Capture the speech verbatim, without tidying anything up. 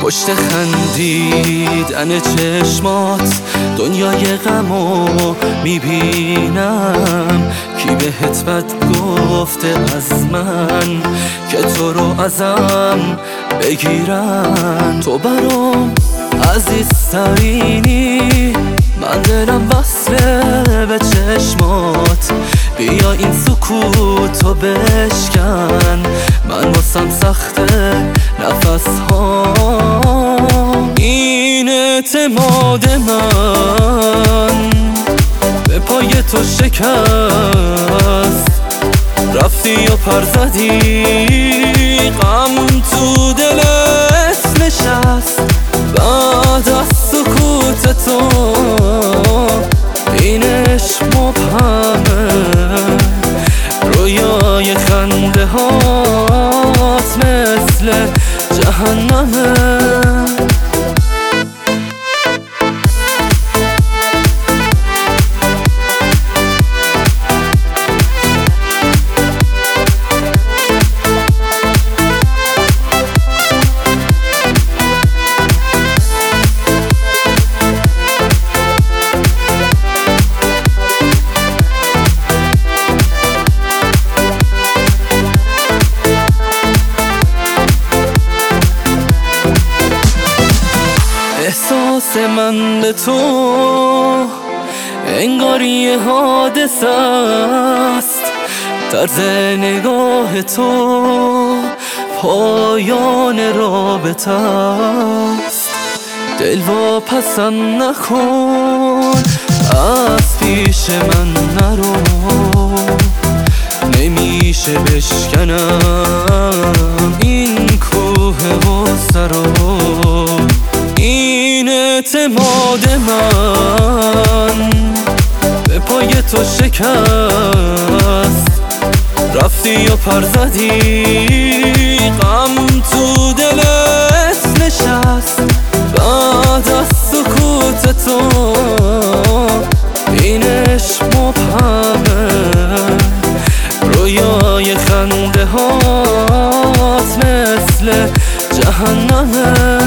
پشت خندیدن چشمات دنیای غمو میبینم. کی بهت بد گفته از من که تو رو ازم بگیرن؟ تو برام عزیزترینی، من دلم وصله به چشمات. بیا این سکوتو بشکن، من واسم سخته نفس ها. این اعتماد من به پای تو شکست، رفتی و پر زدی، غم تو دلت نشست. بعد از سکوت تو این عشق مبهمه، رویای خنده هات مثل جهنمه. احساس من به تو انگار یه حادثه است، طرز نگاه تو پایان رابطه است. دل واپسم نکن، از پیش من نرو، نمیشه بشکنم این کوه غصه رو. این اعتماد من به پای تو شکست، رفتی و پر زدی، غم تو دلت نشست. بعد از سکوت تو این عشق مبهمه، رویای خنده هات مثل جهنمه.